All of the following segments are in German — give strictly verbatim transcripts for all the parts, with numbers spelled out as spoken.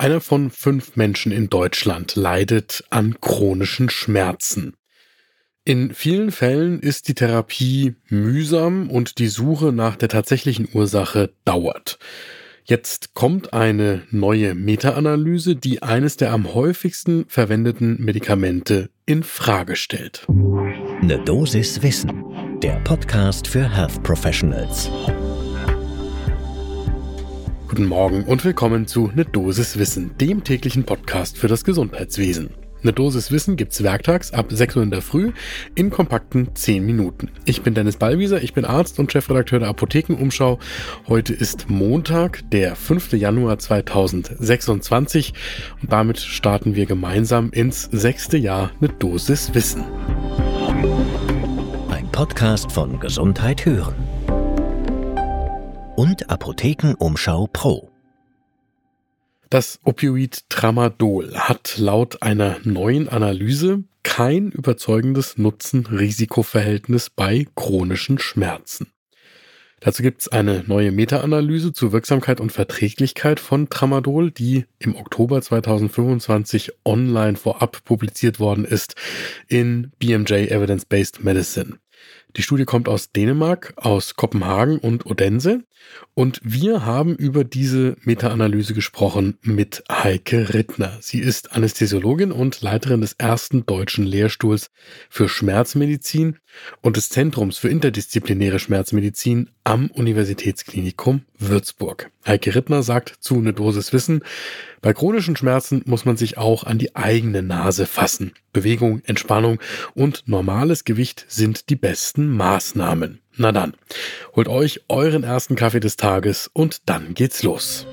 Einer von fünf Menschen in Deutschland leidet an chronischen Schmerzen. In vielen Fällen ist die Therapie mühsam und die Suche nach der tatsächlichen Ursache dauert. Jetzt kommt eine neue Meta-Analyse, die eines der am häufigsten verwendeten Medikamente in Frage stellt. Eine Dosis Wissen, der Podcast für Health Professionals. Guten Morgen und willkommen zu Ne Dosis Wissen, dem täglichen Podcast für das Gesundheitswesen. Ne Dosis Wissen gibt's werktags ab sechs Uhr in der Früh in kompakten zehn Minuten. Ich bin Dennis Ballwieser, ich bin Arzt und Chefredakteur der Apothekenumschau. Heute ist Montag, der fünfter Januar zweitausendsechsundzwanzig und damit starten wir gemeinsam ins sechste Jahr Ne Dosis Wissen. Ein Podcast von Gesundheit hören und Apothekenumschau Pro. Das Opioid Tramadol hat laut einer neuen Analyse kein überzeugendes Nutzen-Risiko-Verhältnis bei chronischen Schmerzen. Dazu gibt es eine neue Meta-Analyse zur Wirksamkeit und Verträglichkeit von Tramadol, die im Oktober zweitausendfünfundzwanzig online vorab publiziert worden ist in B M J Evidence-Based Medicine. Die Studie kommt aus Dänemark, aus Kopenhagen und Odense und wir haben über diese Meta-Analyse gesprochen mit Heike Rittner. Sie ist Anästhesiologin und Leiterin des ersten deutschen Lehrstuhls für Schmerzmedizin und des Zentrums für interdisziplinäre Schmerzmedizin am Universitätsklinikum Würzburg. Heike Rittner sagt zu Ne Dosis Wissen: Bei chronischen Schmerzen muss man sich auch an die eigene Nase fassen. Bewegung, Entspannung und normales Gewicht sind die besten Maßnahmen. Na dann, holt euch euren ersten Kaffee des Tages und dann geht's los.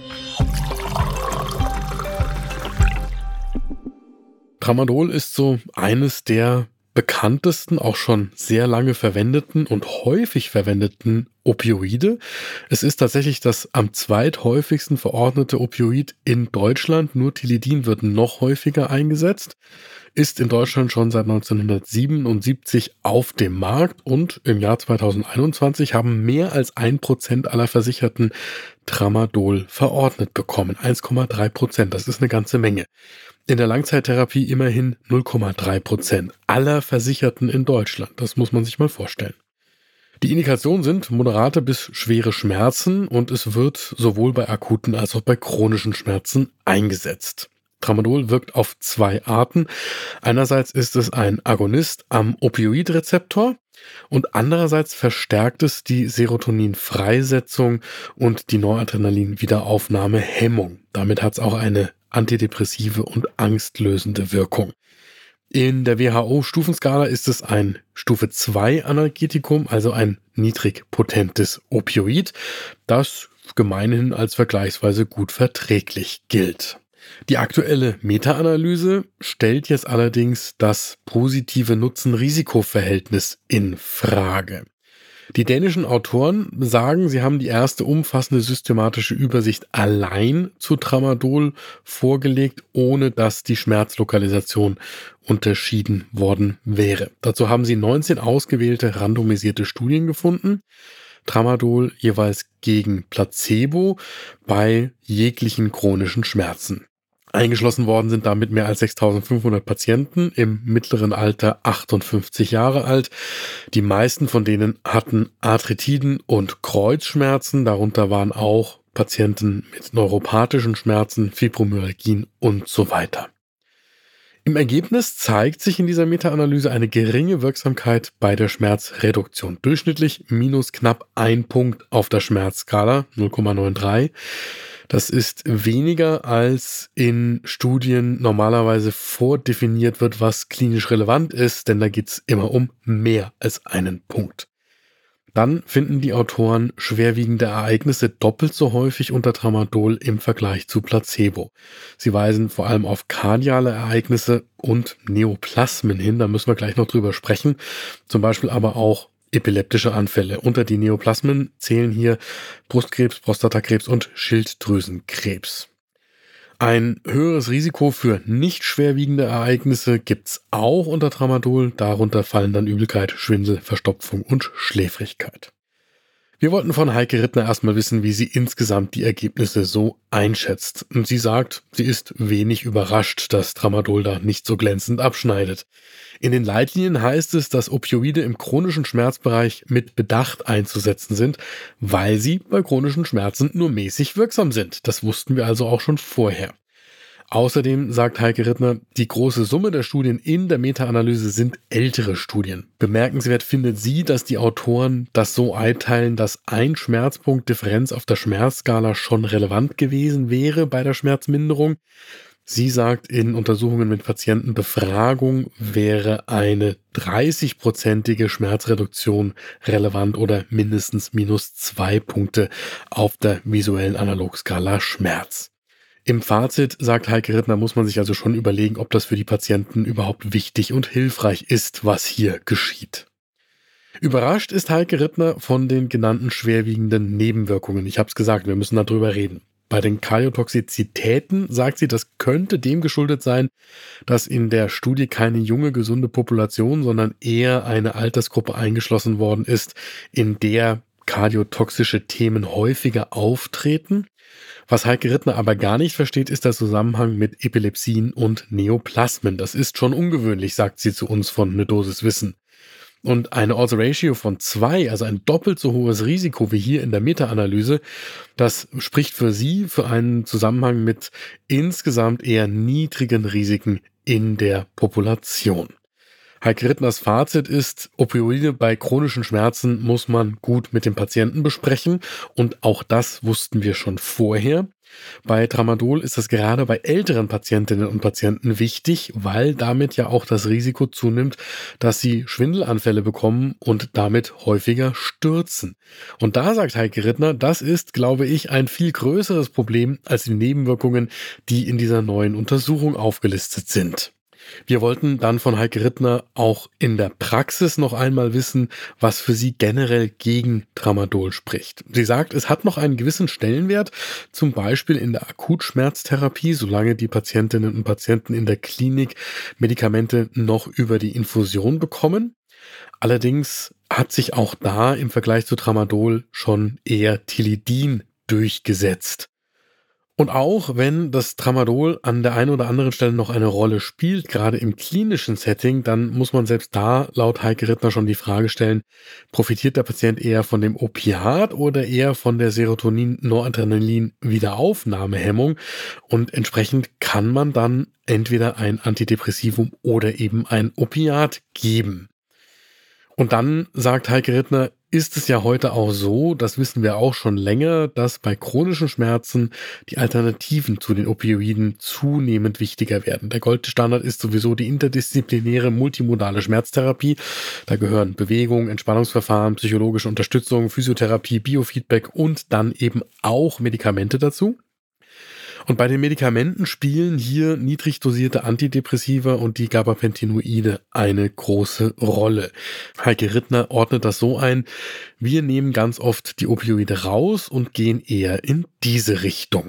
Tramadol ist so eines der bekanntesten, auch schon sehr lange verwendeten und häufig verwendeten Opioide. Es ist tatsächlich das am zweithäufigsten verordnete Opioid in Deutschland. Nur Tilidin wird noch häufiger eingesetzt, ist in Deutschland schon seit neunzehnhundertsiebenundsiebzig auf dem Markt und im Jahr zweitausendeinundzwanzig haben mehr als ein Prozent aller Versicherten Tramadol verordnet bekommen. eins Komma drei Prozent, das ist eine ganze Menge. In der Langzeittherapie immerhin null Komma drei Prozent aller Versicherten in Deutschland. Das muss man sich mal vorstellen. Die Indikationen sind moderate bis schwere Schmerzen und es wird sowohl bei akuten als auch bei chronischen Schmerzen eingesetzt. Tramadol wirkt auf zwei Arten. Einerseits ist es ein Agonist am Opioidrezeptor und andererseits verstärkt es die Serotoninfreisetzung und die Noradrenalin-Wiederaufnahmehemmung. Damit hat es auch eine antidepressive und angstlösende Wirkung. In der W H O-Stufenskala ist es ein Stufe zwei Analgetikum, also ein niedrig potentes Opioid, das gemeinhin als vergleichsweise gut verträglich gilt. Die aktuelle Meta-Analyse stellt jetzt allerdings das positive Nutzen-Risiko-Verhältnis in Frage. Die dänischen Autoren sagen, sie haben die erste umfassende systematische Übersicht allein zu Tramadol vorgelegt, ohne dass die Schmerzlokalisation unterschieden worden wäre. Dazu haben sie neunzehn ausgewählte randomisierte Studien gefunden. Tramadol jeweils gegen Placebo bei jeglichen chronischen Schmerzen. Eingeschlossen worden sind damit mehr als sechstausendfünfhundert Patienten im mittleren Alter achtundfünfzig Jahre alt. Die meisten von denen hatten Arthritiden und Kreuzschmerzen. Darunter waren auch Patienten mit neuropathischen Schmerzen, Fibromyalgien und so weiter. Im Ergebnis zeigt sich in dieser Meta-Analyse eine geringe Wirksamkeit bei der Schmerzreduktion. Durchschnittlich minus knapp ein Punkt auf der Schmerzskala, null Komma drei neun. Das ist weniger als in Studien normalerweise vordefiniert wird, was klinisch relevant ist, denn da geht es immer um mehr als einen Punkt. Dann finden die Autoren schwerwiegende Ereignisse doppelt so häufig unter Tramadol im Vergleich zu Placebo. Sie weisen vor allem auf kardiale Ereignisse und Neoplasmen hin, da müssen wir gleich noch drüber sprechen, zum Beispiel aber auch epileptische Anfälle. Unter die Neoplasmen zählen hier Brustkrebs, Prostatakrebs und Schilddrüsenkrebs. Ein höheres Risiko für nicht schwerwiegende Ereignisse gibt's auch unter Tramadol. Darunter fallen dann Übelkeit, Schwindel, Verstopfung und Schläfrigkeit. Wir wollten von Heike Rittner erstmal wissen, wie sie insgesamt die Ergebnisse so einschätzt. Und sie sagt, sie ist wenig überrascht, dass Tramadol da nicht so glänzend abschneidet. In den Leitlinien heißt es, dass Opioide im chronischen Schmerzbereich mit Bedacht einzusetzen sind, weil sie bei chronischen Schmerzen nur mäßig wirksam sind. Das wussten wir also auch schon vorher. Außerdem sagt Heike Rittner, die große Summe der Studien in der Meta-Analyse sind ältere Studien. Bemerkenswert findet sie, dass die Autoren das so einteilen, dass ein Schmerzpunkt Differenz auf der Schmerzskala schon relevant gewesen wäre bei der Schmerzminderung. Sie sagt, in Untersuchungen mit Patientenbefragung wäre eine dreißigprozentige Schmerzreduktion relevant oder mindestens minus zwei Punkte auf der visuellen Analogskala Schmerz. Im Fazit, sagt Heike Rittner, muss man sich also schon überlegen, ob das für die Patienten überhaupt wichtig und hilfreich ist, was hier geschieht. Überrascht ist Heike Rittner von den genannten schwerwiegenden Nebenwirkungen. Ich habe es gesagt, wir müssen darüber reden. Bei den Kardiotoxizitäten sagt sie, das könnte dem geschuldet sein, dass in der Studie keine junge, gesunde Population, sondern eher eine Altersgruppe eingeschlossen worden ist, in der kardiotoxische Themen häufiger auftreten. Was Heike Rittner aber gar nicht versteht, ist der Zusammenhang mit Epilepsien und Neoplasmen. Das ist schon ungewöhnlich, sagt sie zu uns von Ne Dosis Wissen. Und eine Odds Ratio von zwei, also ein doppelt so hohes Risiko wie hier in der Meta-Analyse, das spricht für sie für einen Zusammenhang mit insgesamt eher niedrigen Risiken in der Population. Heike Rittners Fazit ist, Opioide bei chronischen Schmerzen muss man gut mit dem Patienten besprechen und auch das wussten wir schon vorher. Bei Tramadol ist das gerade bei älteren Patientinnen und Patienten wichtig, weil damit ja auch das Risiko zunimmt, dass sie Schwindelanfälle bekommen und damit häufiger stürzen. Und da sagt Heike Rittner, das ist, glaube ich, ein viel größeres Problem als die Nebenwirkungen, die in dieser neuen Untersuchung aufgelistet sind. Wir wollten dann von Heike Rittner auch in der Praxis noch einmal wissen, was für sie generell gegen Tramadol spricht. Sie sagt, es hat noch einen gewissen Stellenwert, zum Beispiel in der Akutschmerztherapie, solange die Patientinnen und Patienten in der Klinik Medikamente noch über die Infusion bekommen. Allerdings hat sich auch da im Vergleich zu Tramadol schon eher Tilidin durchgesetzt. Und auch wenn das Tramadol an der einen oder anderen Stelle noch eine Rolle spielt, gerade im klinischen Setting, dann muss man selbst da laut Heike Rittner schon die Frage stellen, profitiert der Patient eher von dem Opiat oder eher von der Serotonin-Noradrenalin-Wiederaufnahmehemmung? Und entsprechend kann man dann entweder ein Antidepressivum oder eben ein Opiat geben. Und dann, sagt Heike Rittner, ist es ja heute auch so, das wissen wir auch schon länger, dass bei chronischen Schmerzen die Alternativen zu den Opioiden zunehmend wichtiger werden. Der Goldstandard ist sowieso die interdisziplinäre multimodale Schmerztherapie. Da gehören Bewegung, Entspannungsverfahren, psychologische Unterstützung, Physiotherapie, Biofeedback und dann eben auch Medikamente dazu. Und bei den Medikamenten spielen hier niedrig dosierte Antidepressiva und die Gabapentinoide eine große Rolle. Heike Rittner ordnet das so ein: Wir nehmen ganz oft die Opioide raus und gehen eher in diese Richtung.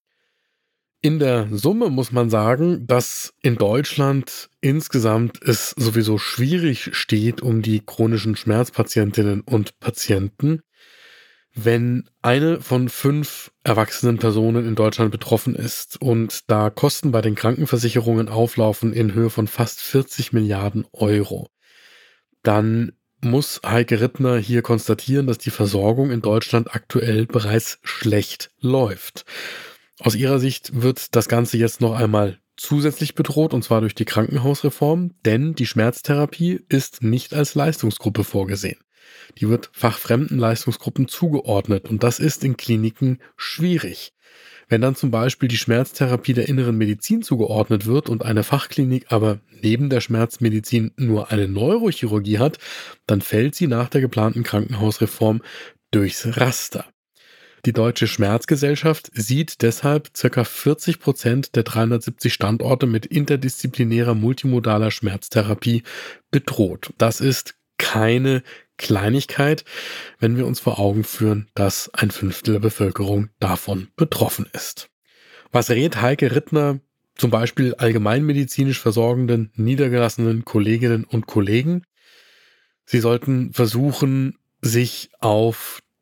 In der Summe muss man sagen, dass in Deutschland insgesamt es sowieso schwierig steht um die chronischen Schmerzpatientinnen und Patienten. Wenn eine von fünf erwachsenen Personen in Deutschland betroffen ist und da Kosten bei den Krankenversicherungen auflaufen in Höhe von fast vierzig Milliarden Euro, dann muss Heike Rittner hier konstatieren, dass die Versorgung in Deutschland aktuell bereits schlecht läuft. Aus ihrer Sicht wird das Ganze jetzt noch einmal zusätzlich bedroht, und zwar durch die Krankenhausreform, denn die Schmerztherapie ist nicht als Leistungsgruppe vorgesehen. Die wird fachfremden Leistungsgruppen zugeordnet und das ist in Kliniken schwierig. Wenn dann zum Beispiel die Schmerztherapie der inneren Medizin zugeordnet wird und eine Fachklinik aber neben der Schmerzmedizin nur eine Neurochirurgie hat, dann fällt sie nach der geplanten Krankenhausreform durchs Raster. Die Deutsche Schmerzgesellschaft sieht deshalb ca. vierzig Prozent der dreihundertsiebzig Standorte mit interdisziplinärer multimodaler Schmerztherapie bedroht. Das ist keine Kleinigkeit, wenn wir uns vor Augen führen, dass ein Fünftel der Bevölkerung davon betroffen ist. Was rät Heike Rittner zum Beispiel allgemeinmedizinisch versorgenden niedergelassenen Kolleginnen und Kollegen? Sie sollten versuchen, sich auf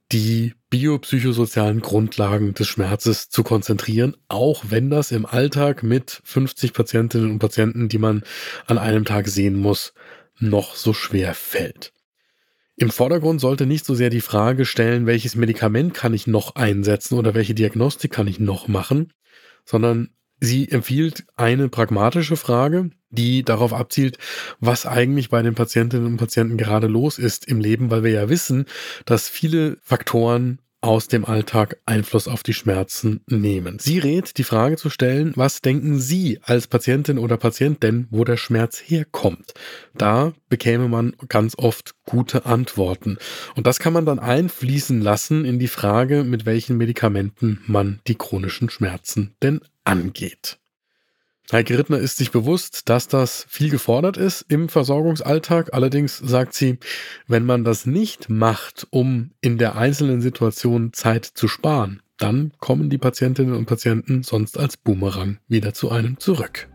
die biopsychosozialen Grundlagen des Schmerzes zu konzentrieren, auch wenn das im Alltag mit fünfzig Patientinnen und Patienten, die man an einem Tag sehen muss, noch so schwer fällt. Im Vordergrund sollte nicht so sehr die Frage stellen, welches Medikament kann ich noch einsetzen oder welche Diagnostik kann ich noch machen, sondern sie empfiehlt eine pragmatische Frage, die darauf abzielt, was eigentlich bei den Patientinnen und Patienten gerade los ist im Leben, weil wir ja wissen, dass viele Faktoren aus dem Alltag Einfluss auf die Schmerzen nehmen. Sie rät, die Frage zu stellen, was denken Sie als Patientin oder Patient denn, wo der Schmerz herkommt? Da bekäme man ganz oft gute Antworten. Und das kann man dann einfließen lassen in die Frage, mit welchen Medikamenten man die chronischen Schmerzen denn angeht. Heike Rittner ist sich bewusst, dass das viel gefordert ist im Versorgungsalltag. Allerdings sagt sie, wenn man das nicht macht, um in der einzelnen Situation Zeit zu sparen, dann kommen die Patientinnen und Patienten sonst als Boomerang wieder zu einem zurück.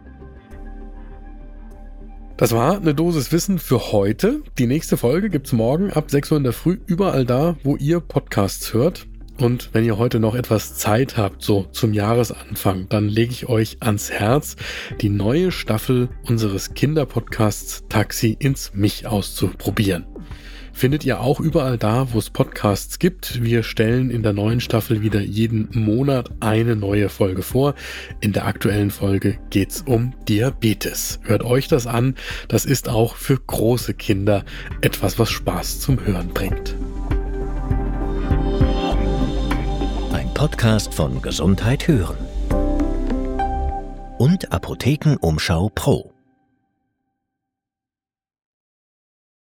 Das war eine Dosis Wissen für heute. Die nächste Folge gibt's morgen ab sechs Uhr in der Früh überall da, wo ihr Podcasts hört. Und wenn ihr heute noch etwas Zeit habt, so zum Jahresanfang, dann lege ich euch ans Herz, die neue Staffel unseres Kinderpodcasts Taxi ins Mich auszuprobieren. Findet ihr auch überall da, wo es Podcasts gibt. Wir stellen in der neuen Staffel wieder jeden Monat eine neue Folge vor. In der aktuellen Folge geht's um Diabetes. Hört euch das an. Das ist auch für große Kinder etwas, was Spaß zum Hören bringt. Podcast von Gesundheit hören und Apothekenumschau Pro.